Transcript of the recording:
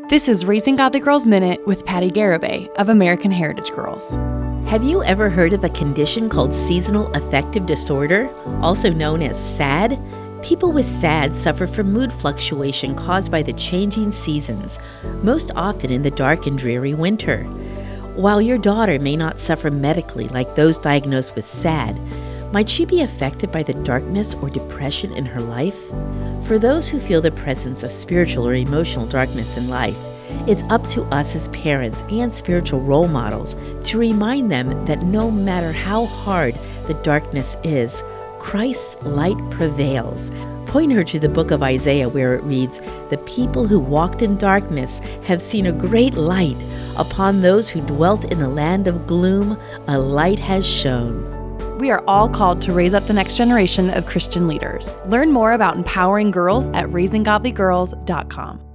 This is Raising Godly Girls Minute with Patty Garibay of American Heritage Girls. Have you ever heard of a condition called seasonal affective disorder, also known as SAD? People with SAD suffer from mood fluctuation caused by the changing seasons, most often in the dark and dreary winter. While your daughter may not suffer medically like those diagnosed with SAD, might she be affected by the darkness or depression in her life? For those who feel the presence of spiritual or emotional darkness in life, it's up to us as parents and spiritual role models to remind them that no matter how hard the darkness is, Christ's light prevails. Point her to the book of Isaiah where it reads, "The people who walked in darkness have seen a great light. Upon those who dwelt in a land of gloom, a light has shone." We are all called to raise up the next generation of Christian leaders. Learn more about empowering girls at raisinggodlygirls.com.